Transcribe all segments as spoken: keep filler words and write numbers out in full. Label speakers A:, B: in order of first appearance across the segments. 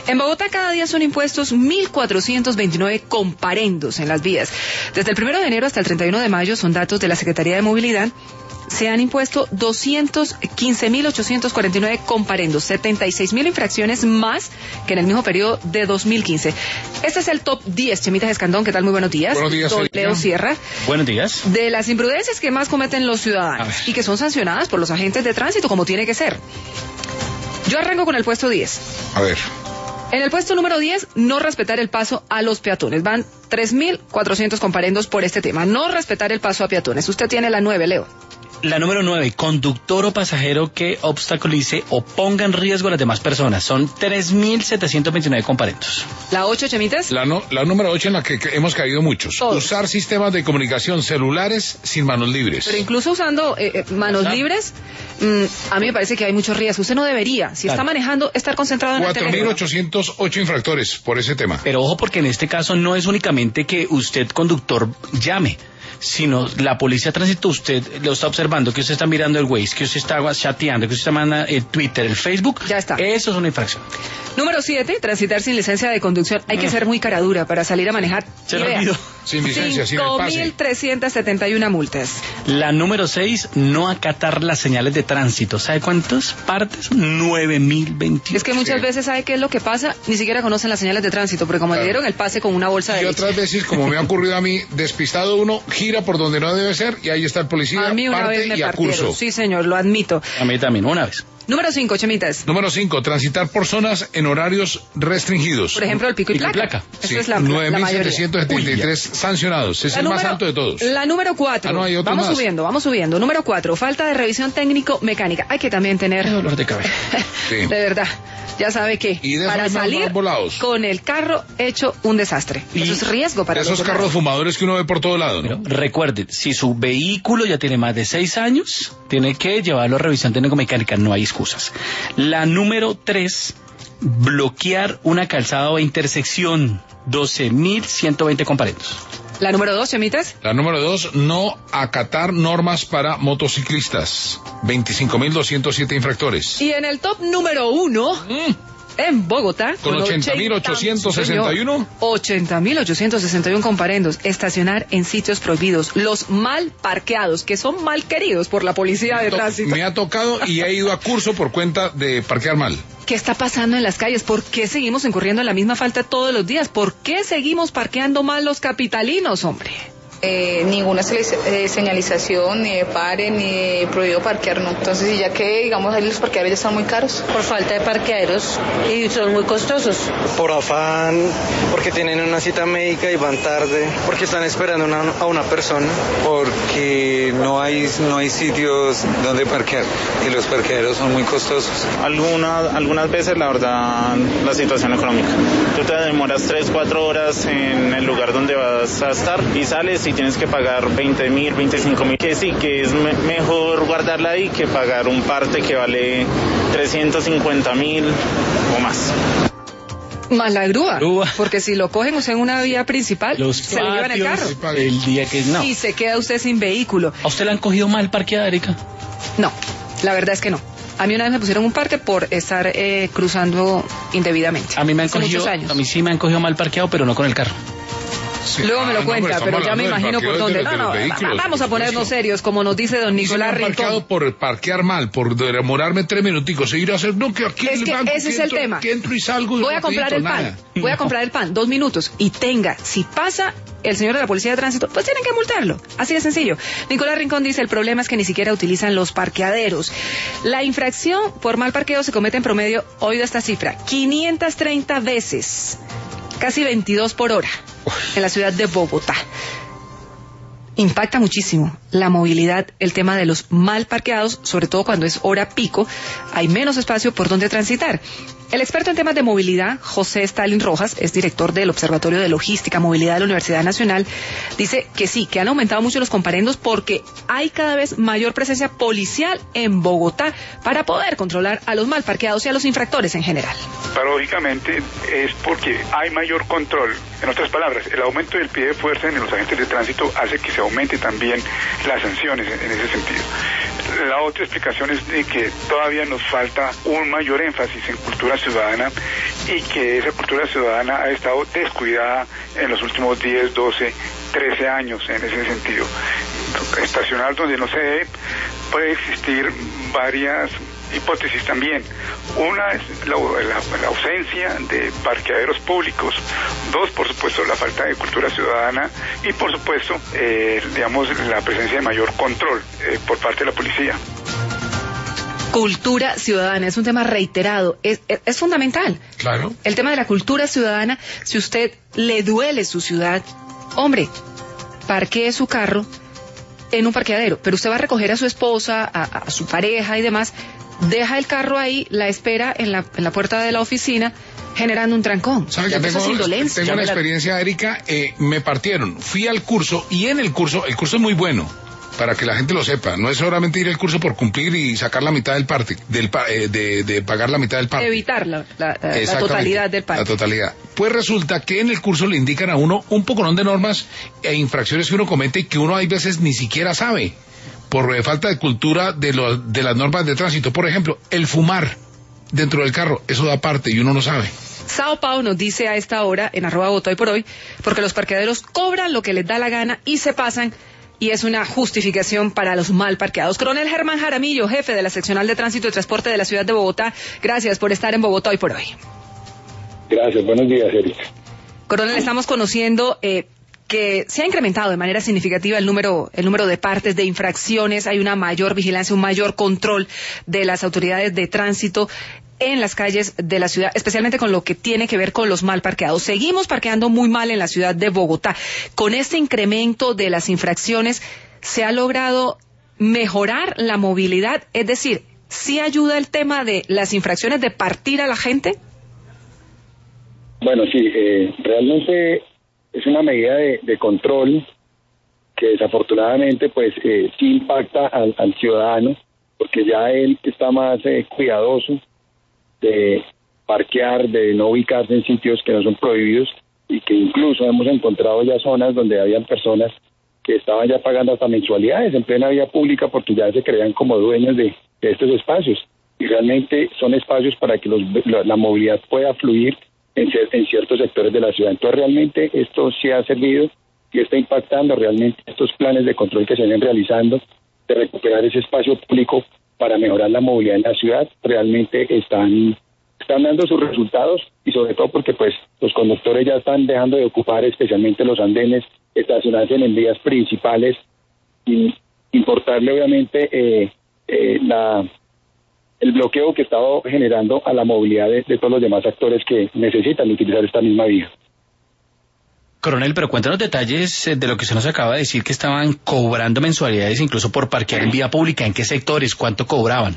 A: En Bogotá cada día son impuestos mil cuatrocientos veintinueve comparendos en las vías. Desde el primero de enero hasta el treinta y uno de mayo, son datos de la Secretaría de Movilidad, se han impuesto doscientos quince mil ochocientos cuarenta y nueve comparendos, setenta y seis mil infracciones más que en el mismo periodo de dos mil quince. Este es el top diez, Chemita Escandón, ¿qué tal? Muy buenos días.
B: Buenos días,
A: Don Leo Sierra.
C: Buenos días.
A: De las imprudencias que más cometen los ciudadanos y que son sancionadas por los agentes de tránsito como tiene que ser. Yo arranco con el puesto diez.
B: A ver.
A: En el puesto número diez, no respetar el paso a los peatones. Van tres mil cuatrocientos comparendos por este tema. No respetar el paso a peatones. Usted tiene la nueve, Leo.
C: La número nueve, conductor o pasajero que obstaculice o ponga en riesgo a las demás personas. Son tres mil setecientos veintinueve comparendos.
A: La ocho, Chemitas.
B: La, no, la número ocho en la que, que hemos caído muchos.
A: Todos.
B: Usar sistemas de comunicación celulares sin manos libres.
A: Pero incluso usando eh, manos
C: Ajá.
A: libres, mmm, a mí me parece que hay mucho riesgo. Usted no debería, si
C: Claro.
A: está manejando, estar concentrado en el
B: cuatro mil
A: teléfono.
B: ochocientos ocho infractores por ese tema.
C: Pero ojo, porque en este caso no es únicamente que usted, conductor, llame, sino la policía de tránsito, usted lo está observando, que usted está mirando el Waze, que usted está chateando, que usted está mandando el Twitter, el Facebook.
A: Ya está.
C: Eso es una infracción.
A: Número siete, transitar sin licencia de conducción. Hay que ser muy caradura para salir a manejar.
C: Se
A: Y
C: me
A: vea,
C: olvidó.
B: Sin licencia, sin el
A: cinco
B: pase.
A: mil trescientas setenta y una multas.
C: La número seis, no acatar las señales de tránsito. ¿Sabe cuántas partes? nueve mil veintiocho.
A: Es que muchas
B: Sí.
A: veces, ¿sabe qué es lo que pasa? Ni siquiera conocen las señales de tránsito, porque como
B: Claro.
A: le dieron el pase con una bolsa de
B: Y
A: leche.
B: otras veces, como me ha ocurrido a mí, despistado uno, gira por donde no debe ser y ahí está el policía,
A: A mí una
B: parte
A: vez me
B: y a
A: partieron.
B: curso.
A: Sí, señor, lo admito.
C: A mí también, una vez.
A: Número cinco, Chemitas.
B: Número cinco, transitar por zonas en horarios restringidos.
A: Por ejemplo, el pico y
C: Pico y
A: placa.
C: placa.
A: Esa
B: Sí,
A: es la,
B: nueve
A: la
B: mil
A: mayoría.
B: setecientos setenta y tres sancionados. Es
A: La
B: el más
A: número-
B: alto de todos.
A: La número cuatro.
B: Ah, no, hay otro
A: vamos
B: más.
A: subiendo, vamos subiendo. Número cuatro, falta de revisión técnico-mecánica. Hay que también tener...
C: Qué dolor de cabeza.
B: Sí.
A: De verdad, ya sabe que
B: Y de esos
A: para
B: hay más
A: salir
B: volados.
A: con el carro hecho un desastre.
C: Y
A: Eso es riesgo para
B: De esos
A: los
B: carros
A: demás.
B: fumadores que uno ve por todo lado,
C: Pero
B: ¿no?
C: recuerde, si su vehículo ya tiene más de seis años, tiene que llevarlo a revisión técnico-mecánica, no hay excusas. La número tres, bloquear una calzada o intersección, doce mil ciento veinte comparendos.
A: La número dos, Chemitas.
B: La número dos, no acatar normas para motociclistas. veinticinco mil doscientos siete infractores.
A: Y en el top número uno,
B: Mm.
A: en Bogotá,
B: Con ochenta mil ochocientos sesenta y uno.
A: ochenta mil ochocientos sesenta y uno comparendos. Estacionar en sitios prohibidos. Los mal parqueados, que son mal queridos por la policía de
B: To-
A: tránsito.
B: Me ha tocado y he ido a curso por cuenta de parquear mal.
A: ¿Qué está pasando en las calles? ¿Por qué seguimos incurriendo en la misma falta todos los días? ¿Por qué seguimos parqueando mal los capitalinos, hombre?
D: Eh, ninguna se- eh, señalización, ni de pare, ni de prohibido parquear, no. Entonces, y ya que, digamos, ahí los parqueaderos ya están muy caros.
E: Por falta de parqueaderos y son muy costosos.
F: Por afán, porque tienen una cita médica y van tarde, porque están esperando una- a una persona, porque no hay, no hay sitios donde parquear y los parqueaderos son muy costosos.
G: Algunas, algunas veces, la verdad, la situación económica. Tú te demoras tres, cuatro horas en el lugar donde vas a estar y sales y tienes que pagar veinte mil, veinticinco mil. Que sí, que es me- mejor guardarla ahí que pagar un parte que vale trescientos cincuenta mil o más.
A: Más la grúa.
C: Grúa.
A: Porque si lo cogen usted en una vía principal,
C: Los
A: se lo llevan el carro.
C: patios, el día que no.
A: Y se queda usted sin vehículo.
C: ¿A usted le han cogido mal parqueada, Erika?
A: No, la verdad es que no. A mí una vez me pusieron un parque por estar eh, cruzando indebidamente.
C: A mí me han
A: Hace
C: cogido,
A: muchos años.
C: a mí sí me han cogido mal parqueado, pero no con el carro.
B: Sí.
A: Luego me
B: Ah,
A: lo
B: no,
A: cuenta,
B: estamos
A: pero ya me
B: hablando del
A: imagino por
B: parqueo de
A: dónde.
B: los-
A: No,
B: de
A: no,
B: los vehículos,
A: vamos a
B: por
A: ponernos
B: supuesto.
A: serios, como nos dice don
B: Y se me
A: Nicolás
B: han
A: Rincón.
B: parqueado por parquear mal, por demorarme tres minuticos, e ir a hacer, no, que aquí
A: Es
B: en el
A: que
B: banco,
A: ese
B: que
A: es el
B: entro-
A: tema.
B: que entro y salgo.
A: Voy a comprar el
B: rapidito,
A: pan,
B: nada.
A: voy a comprar el pan, dos minutos, y tenga, si pasa el señor de la policía de tránsito, pues tienen que multarlo, así de sencillo. Nicolás Rincón dice, el problema es que ni siquiera utilizan los parqueaderos. La infracción por mal parqueo se comete en promedio, oído esta cifra, quinientas treinta veces, casi veintidós por hora, en la ciudad de Bogotá. Impacta muchísimo la movilidad, el tema de los mal parqueados, sobre todo cuando es hora pico, hay menos espacio por donde transitar. El experto en temas de movilidad, José Stalin Rojas, es director del Observatorio de Logística y Movilidad de la Universidad Nacional, dice que sí, que han aumentado mucho los comparendos porque hay cada vez mayor presencia policial en Bogotá para poder controlar a los mal parqueados y a los infractores en general.
H: Paradójicamente es porque hay mayor control. En otras palabras, el aumento del pie de fuerza en los agentes de tránsito hace que se aumente también las sanciones en ese sentido. La otra explicación es de que todavía nos falta un mayor énfasis en cultura ciudadana y que esa cultura ciudadana ha estado descuidada en los últimos diez, doce, trece años en ese sentido. Estacionar donde no se debe, puede existir varias hipótesis también. Una es la, la, la ausencia de parqueaderos públicos. Dos, por supuesto, la falta de cultura ciudadana y, por supuesto, eh, digamos, la presencia de mayor control eh, por parte de la policía.
A: Cultura ciudadana es un tema reiterado, es, es, es fundamental.
B: Claro.
A: El tema de la cultura ciudadana, si usted le duele su ciudad, hombre, parquee su carro en un parqueadero, pero usted va a recoger a su esposa, a, a su pareja y demás, deja el carro ahí, la espera en la, en la puerta de la oficina, generando un trancón.
B: ¿Sabe que tengo, tengo una experiencia, Erika? Eh, me partieron, fui al curso y en el curso, el curso es muy bueno, para que la gente lo sepa, no es solamente ir al curso por cumplir y sacar la mitad del parte, del, eh, de, de pagar la mitad del parte.
A: Evitar la, la, la totalidad del parte.
B: La totalidad. Pues resulta que en el curso le indican a uno un poconón de normas e infracciones que uno comete y que uno hay veces ni siquiera sabe, por eh, falta de cultura de, lo, de las normas de tránsito. Por ejemplo, el fumar dentro del carro, eso da parte y uno no sabe.
A: Sao Paulo nos dice a esta hora, en arroba Bogotá Hoy por Hoy, porque los parqueaderos cobran lo que les da la gana y se pasan, y es una justificación para los mal parqueados. Coronel Germán Jaramillo, jefe de la Seccional de Tránsito y Transporte de la Ciudad de Bogotá, gracias por estar en Bogotá Hoy por Hoy.
I: Gracias, buenos días, Erika.
A: Coronel, estamos conociendo eh, que se ha incrementado de manera significativa el número, el número de partes de infracciones, hay una mayor vigilancia, un mayor control de las autoridades de tránsito en las calles de la ciudad, especialmente con lo que tiene que ver con los mal parqueados. Seguimos parqueando muy mal en la ciudad de Bogotá. Con este incremento de las infracciones, ¿se ha logrado mejorar la movilidad? Es decir, ¿sí ayuda el tema de las infracciones de partir a la gente?
I: Bueno, sí, eh, realmente es una medida de, de control que desafortunadamente pues eh, sí impacta al, al ciudadano, porque ya él está más eh, cuidadoso de parquear, de no ubicarse en sitios que no son prohibidos, y que incluso hemos encontrado ya zonas donde habían personas que estaban ya pagando hasta mensualidades en plena vía pública porque ya se creían como dueños de, de estos espacios, y realmente son espacios para que los, la, la movilidad pueda fluir en, en ciertos sectores de la ciudad. Entonces realmente esto sí ha servido y está impactando realmente estos planes de control que se vienen realizando de recuperar ese espacio público para mejorar la movilidad en la ciudad. Realmente están, están dando sus resultados, y sobre todo porque pues los conductores ya están dejando de ocupar especialmente los andenes, estacionarse en vías principales, y importarle obviamente eh, eh, la, el bloqueo que estaba generando a la movilidad de, de todos los demás actores que necesitan utilizar esta misma vía.
C: Coronel, pero cuéntanos detalles de lo que se nos acaba de decir, que estaban cobrando mensualidades incluso por parquear en vía pública. ¿En qué sectores? ¿Cuánto cobraban?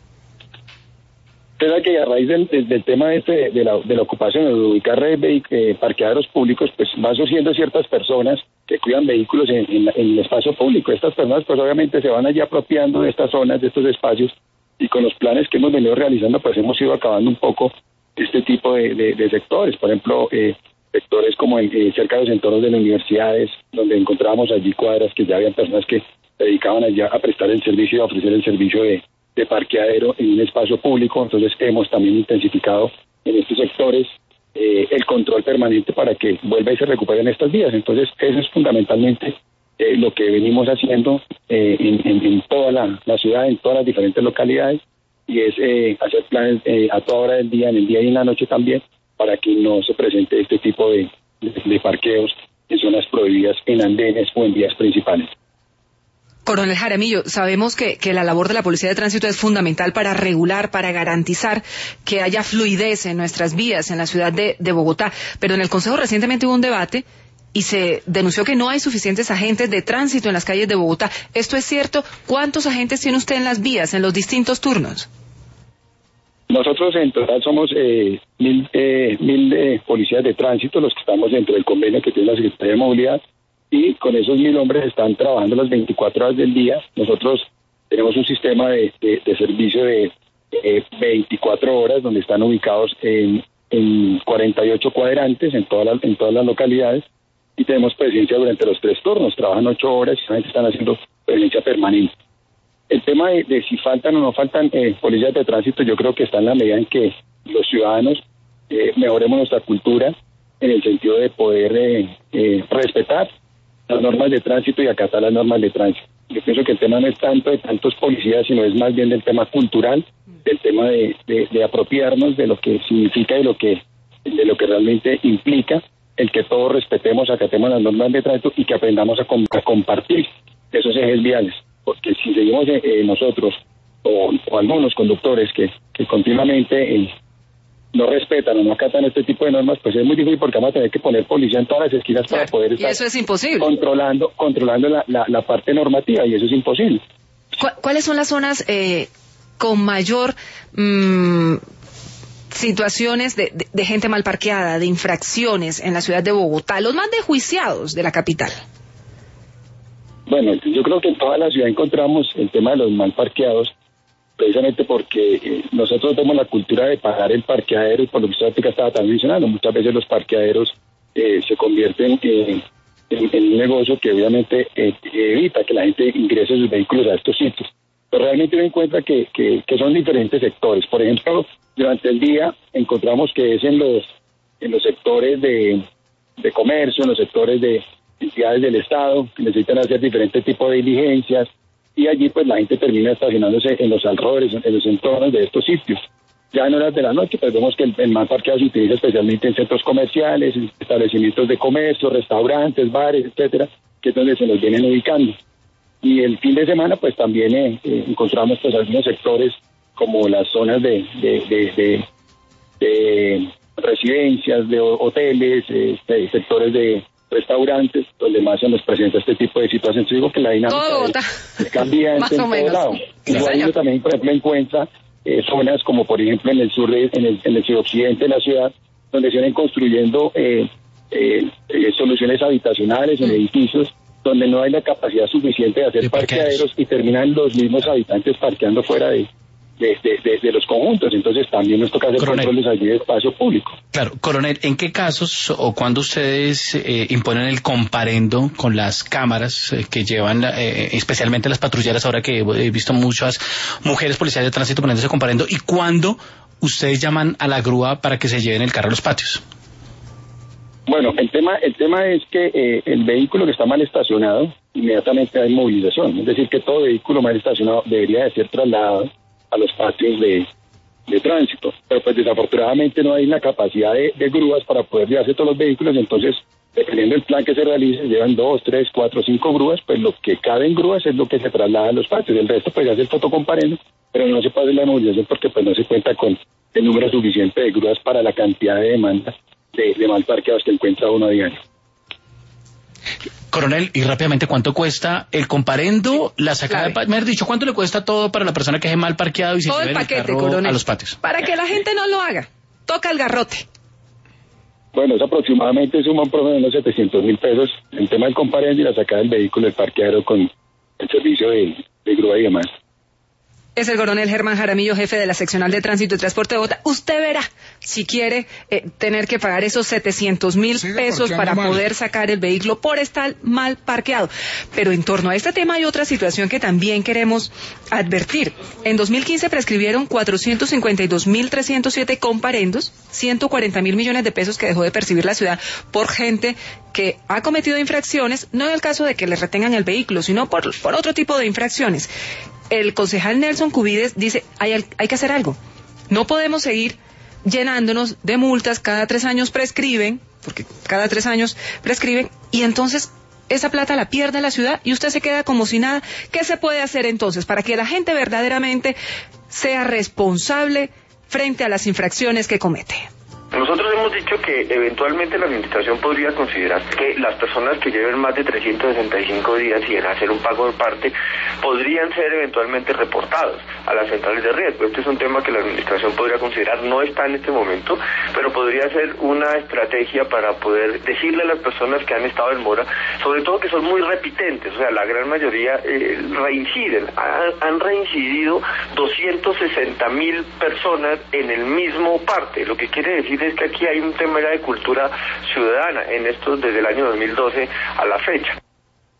I: Pero que a raíz del, del, del tema este de la, de la ocupación, de ubicar eh, parqueaderos públicos, pues van surgiendo ciertas personas que cuidan vehículos en, en, en el espacio público. Estas personas pues obviamente se van allí apropiando de estas zonas, de estos espacios, y con los planes que hemos venido realizando pues hemos ido acabando un poco este tipo de, de, de sectores. Por ejemplo, eh, sectores como el, eh, cerca de los entornos de las universidades, donde encontrábamos allí cuadras que ya habían personas que se dedicaban allá a prestar el servicio y a ofrecer el servicio de, de parqueadero en un espacio público. Entonces hemos también intensificado en estos sectores eh, el control permanente para que vuelva y se recuperen estas vías. Entonces eso es fundamentalmente eh, lo que venimos haciendo eh, en, en, en toda la, la ciudad, en todas las diferentes localidades, y es eh, hacer planes eh, a toda hora del día, en el día y en la noche también, para que no se presente este tipo de, de, de parqueos en zonas prohibidas, en andenes o en vías principales.
A: Coronel Jaramillo, sabemos que, que la labor de la Policía de Tránsito es fundamental para regular, para garantizar que haya fluidez en nuestras vías en la ciudad de, de Bogotá, pero en el Consejo recientemente hubo un debate y se denunció que no hay suficientes agentes de tránsito en las calles de Bogotá. ¿Esto es cierto? ¿Cuántos agentes tiene usted en las vías, en los distintos turnos?
I: Nosotros en total somos eh, mil, eh, mil eh, policías de tránsito los que estamos dentro del convenio que tiene la Secretaría de Movilidad, y con esos mil hombres están trabajando las veinticuatro horas del día. Nosotros tenemos un sistema de, de, de servicio de eh, veinticuatro horas donde están ubicados en, en cuarenta y ocho cuadrantes en todas las, en todas las localidades, y tenemos presencia durante los tres turnos. Trabajan ocho horas y solamente están haciendo presencia permanente. el tema de, de si faltan o no faltan eh, policías de tránsito, yo creo que está en la medida en que los ciudadanos eh, mejoremos nuestra cultura en el sentido de poder eh, eh, respetar las normas de tránsito y acatar las normas de tránsito. Yo pienso que el tema no es tanto de tantos policías, sino es más bien del tema cultural, del tema de, de, de apropiarnos de lo que significa y lo que, de lo que realmente implica el que todos respetemos, acatemos las normas de tránsito y que aprendamos a, com- a compartir esos ejes viales. Porque si seguimos eh, nosotros o, o algunos conductores que, que continuamente eh, no respetan o no acatan este tipo de normas, pues es muy difícil porque vamos a tener que poner policía en todas las esquinas
A: claro,
I: para poder estar
A: y eso es imposible.
I: controlando controlando la, la, la parte normativa, y eso es imposible.
A: ¿Cu- ¿Cuáles son las zonas eh, con mayor mmm, situaciones de, de, de gente mal parqueada, de infracciones en la ciudad de Bogotá, los más dejuiciados de la capital?
I: Bueno, yo creo que en toda la ciudad encontramos el tema de los mal parqueados, precisamente porque eh, nosotros tenemos la cultura de pagar el parqueadero, y por lo que usted estaba también mencionando, muchas veces los parqueaderos eh, se convierten eh, en, en un negocio que obviamente eh, evita que la gente ingrese sus vehículos a estos sitios. Pero realmente uno encuentra que, que, que son diferentes sectores. Por ejemplo, durante el día encontramos que es en los, en los sectores de, de comercio, en los sectores de entidades del Estado, que necesitan hacer diferentes tipos de diligencias, y allí pues la gente termina estacionándose en los alrededores, en los entornos de estos sitios. Ya en horas de la noche pues vemos que el, el mal parqueado se utiliza especialmente en centros comerciales, en establecimientos de comercio, restaurantes, bares, etcétera, que es donde se nos vienen ubicando. Y el fin de semana pues también eh, eh, encontramos pues algunos sectores como las zonas de, de, de, de, de residencias, de hoteles, eh, de sectores de restaurantes, donde más se nos presenta este tipo de situaciones. Yo digo que la dinámica es, es cambiante en todo lado. Igual uno también, por ejemplo, encuentra eh, zonas como, por ejemplo, en el sur, de, en el, en el suroccidente de la ciudad, donde se vienen construyendo eh, eh, eh, soluciones habitacionales en edificios donde no hay la capacidad suficiente de hacer de parqueaderos, y terminan los mismos habitantes parqueando fuera de De, de, de, de los conjuntos. Entonces también nos toca hacer coronel, controles allí de espacio público.
C: Claro, coronel, ¿en qué casos o cuándo ustedes eh, imponen el comparendo con las cámaras eh, que llevan, eh, especialmente las patrulleras, ahora que he visto muchas mujeres policías de tránsito poniéndose comparendo, y cuándo ustedes llaman a la grúa para que se lleven el carro a los patios?
I: Bueno, el tema el tema es que eh, el vehículo que está mal estacionado, inmediatamente hay movilización. Es decir, que todo vehículo mal estacionado debería de ser trasladado a los patios de, de tránsito, pero pues desafortunadamente no hay la capacidad de, de grúas para poder llevarse todos los vehículos. Entonces, dependiendo del plan que se realice, llevan dos, tres, cuatro, cinco grúas, pues lo que cabe en grúas es lo que se traslada a los patios. El resto pues se hace el fotocomparendo, pero no se puede hacer la movilización porque pues no se cuenta con el número suficiente de grúas para la cantidad de demanda de, de mal parqueados que encuentra uno a diario.
C: Coronel, y rápidamente, ¿cuánto cuesta el comparendo, la sacada
A: claro.
C: de... Me has dicho, ¿cuánto le cuesta todo para la persona que es mal parqueado y se
A: todo
C: lleve
A: el paquete,
C: el carro
A: coronel,
C: a los patios?
A: Para que la gente no lo haga, toca el garrote.
I: Bueno, es aproximadamente suma un promedio de unos setecientos mil pesos el tema del comparendo y la sacada del vehículo del parqueadero con el servicio de, de grúa y demás.
A: Es el coronel Germán Jaramillo, jefe de la seccional de tránsito y transporte de Bogotá. Usted verá si quiere eh, tener que pagar esos setecientos mil pesos para mal. poder sacar el vehículo por estar mal parqueado. Pero en torno a este tema hay otra situación que también queremos advertir. En dos mil quince prescribieron cuatrocientos cincuenta y dos mil trescientos siete comparendos, ciento cuarenta mil millones de pesos que dejó de percibir la ciudad por gente que ha cometido infracciones, no en el caso de que le retengan el vehículo, sino por, por otro tipo de infracciones. El concejal Nelson Cubides dice, hay, hay que hacer algo. No podemos seguir llenándonos de multas, cada tres años prescriben, porque cada tres años prescriben, y entonces esa plata la pierde la ciudad y usted se queda como si nada. ¿Qué se puede hacer entonces para que la gente verdaderamente sea responsable frente a las infracciones que comete?
J: Nosotros hemos dicho que eventualmente la administración podría considerar que las personas que lleven más de trescientos sesenta y cinco días sin hacer un pago de parte podrían ser eventualmente reportados a las centrales de riesgo. Este es un tema que la administración podría considerar, no está en este momento, pero podría ser una estrategia para poder decirle a las personas que han estado en mora, sobre todo que son muy repitentes, o sea, la gran mayoría eh, reinciden, han, han reincidido doscientas sesenta mil personas en el mismo parte, lo que quiere decir es que aquí hay un tema de cultura ciudadana en esto desde el año dos mil doce a la fecha.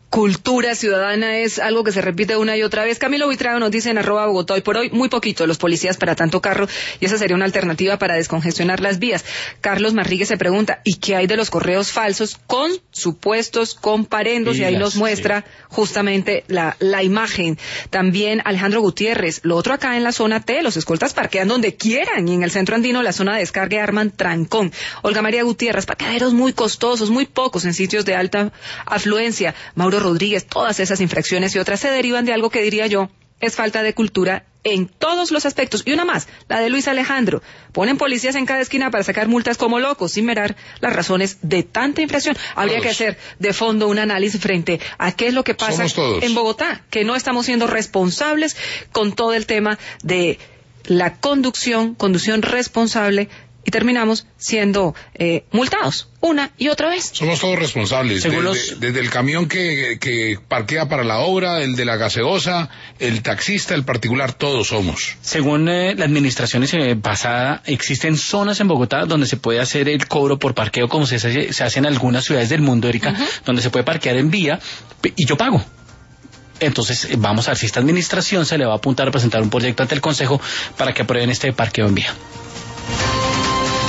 A: cultura ciudadana es algo que se repite una y otra vez. Camilo Buitrago nos dice en arroba Bogotá, hoy por hoy muy poquito los policías para tanto carro, y esa sería una alternativa para descongestionar las vías. Carlos Marríguez se pregunta, ¿y qué hay de los correos falsos con supuestos comparendos? Pilas, y ahí nos muestra sí. justamente la, la imagen. También Alejandro Gutiérrez, lo otro acá en la zona T, los escoltas parquean donde quieran, y en el centro andino la zona de descarga arman trancón. Olga María Gutiérrez, parqueaderos muy costosos, muy pocos en sitios de alta afluencia. Mauro Rodríguez, todas esas infracciones y otras se derivan de algo que diría yo es falta de cultura en todos los aspectos. Y una más, la de Luis Alejandro. Ponen policías en cada esquina para sacar multas como locos, sin mirar las razones de tanta infracción. Habría todos. que hacer de fondo un análisis frente a qué es lo que pasa en Bogotá, que no estamos siendo responsables con todo el tema de la conducción, conducción responsable, y terminamos siendo eh, multados una y otra vez.
B: Somos todos responsables, desde, los... desde el camión que, que parquea para la obra, el de la gaseosa, el taxista, el particular, todos somos.
C: Según eh, la administración eh, pasada, existen zonas en Bogotá donde se puede hacer el cobro por parqueo, como se hace, se hace en algunas ciudades del mundo, Erika, uh-huh. donde se puede parquear en vía y yo pago. Entonces vamos a ver si esta administración se le va a apuntar a presentar un proyecto ante el Consejo para que aprueben este parqueo en vía.